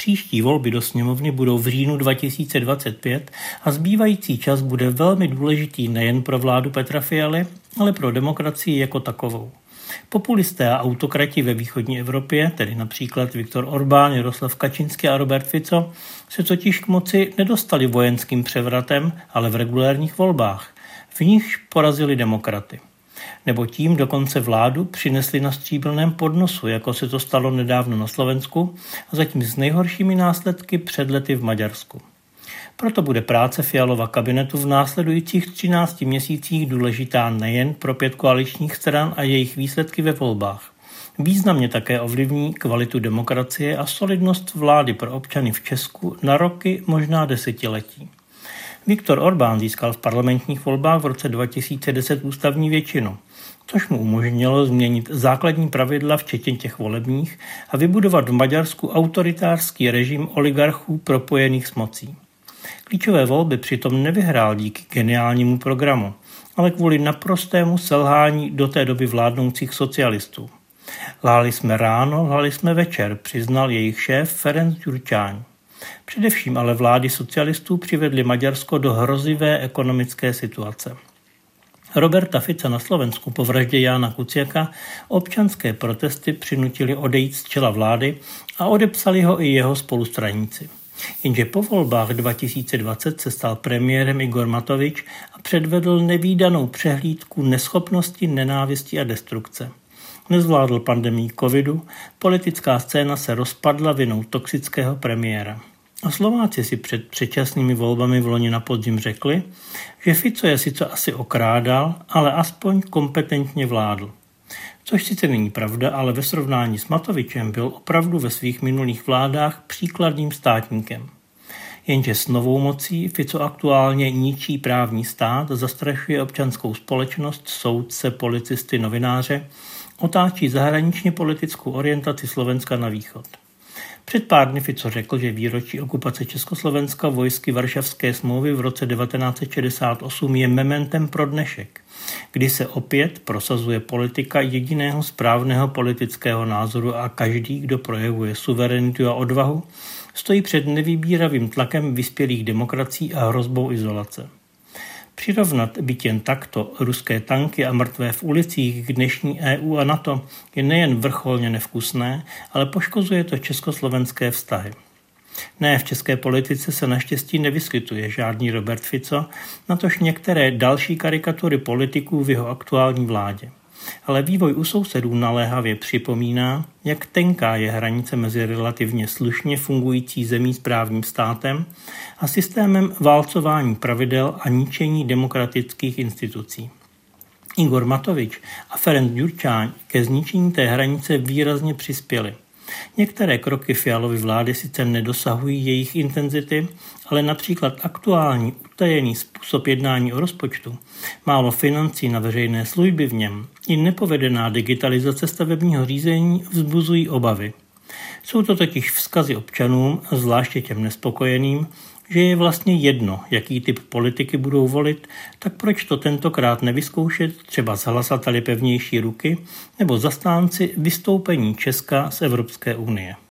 Příští volby do sněmovny budou v říjnu 2025 a zbývající čas bude velmi důležitý nejen pro vládu Petra Fialy, ale pro demokracii jako takovou. Populisté a autokrati ve východní Evropě, tedy například Viktor Orbán, Jaroslav Kačinský a Robert Fico, se totiž k moci nedostali vojenským převratem, ale v regulérních volbách, v nichž porazili demokraty. Nebo tím dokonce vládu přinesli na stříbrném podnosu, jako se to stalo nedávno na Slovensku a zatím s nejhoršími následky před lety v Maďarsku. Proto bude práce Fialova kabinetu v následujících 13 měsících důležitá nejen pro 5 koaličních stran a jejich výsledky ve volbách. Významně také ovlivní kvalitu demokracie a solidnost vlády pro občany v Česku na roky, možná desetiletí. Viktor Orbán získal v parlamentních volbách v roce 2010 ústavní většinu, což mu umožnilo změnit základní pravidla včetně těch volebních a vybudovat v Maďarsku autoritářský režim oligarchů propojených s mocí. Klíčové volby přitom nevyhrál díky geniálnímu programu, ale kvůli naprostému selhání do té doby vládnoucích socialistů. Lhali jsme ráno, lhali jsme večer, přiznal jejich šéf Ferenc Gyurcsány. Především ale vlády socialistů přivedly Maďarsko do hrozivé ekonomické situace. Roberta Fica na Slovensku po vraždě Jána Kuciaka občanské protesty přinutili odejít z čela vlády a odepsali ho i jeho spolustraníci. Jenže po volbách 2020 se stal premiérem Igor Matovič a předvedl nevídanou přehlídku neschopnosti, nenávisti a destrukce. Nezvládl pandemii covidu, politická scéna se rozpadla vinou toxického premiéra. A Slováci si před předčasnými volbami v loni na podzim řekli, že Fico je sice asi okrádal, ale aspoň kompetentně vládl. Což sice není pravda, ale ve srovnání s Matovičem byl opravdu ve svých minulých vládách příkladným státníkem. Jenže s novou mocí Fico aktuálně ničí právní stát, zastrašuje občanskou společnost, soudce, policisty, novináře, otáčí zahraničně politickou orientaci Slovenska na východ. Před pár dny Fico řekl, že výročí okupace Československa vojsky Varšavské smlouvy v roce 1968 je mementem pro dnešek, kdy se opět prosazuje politika jediného správného politického názoru a každý, kdo projevuje suverenitu a odvahu, stojí před nevybíravým tlakem vyspělých demokracií a hrozbou izolace. Přirovnat byť jen takto ruské tanky a mrtvé v ulicích k dnešní EU a NATO je nejen vrcholně nevkusné, ale poškozuje to československé vztahy. Ne, v české politice se naštěstí nevyskytuje žádný Robert Fico, natož některé další karikatury politiků v jeho aktuální vládě. Ale vývoj u sousedů naléhavě připomíná, jak tenká je hranice mezi relativně slušně fungující zemí s právním státem a systémem válcování pravidel a ničení demokratických institucí. Igor Matovič a Ferenc Gyurcsány ke zničení té hranice výrazně přispěli. Některé kroky Fialovy vlády sice nedosahují jejich intenzity, ale například aktuální utajený způsob jednání o rozpočtu, málo financí na veřejné služby v něm i nepovedená digitalizace stavebního řízení vzbuzují obavy. Jsou to totiž vzkazy občanům, zvláště těm nespokojeným, že je vlastně jedno, jaký typ politiky budou volit, tak proč to tentokrát nevyzkoušet třeba s hlasateli pevnější ruky nebo zastánci vystoupení Česka z Evropské unie.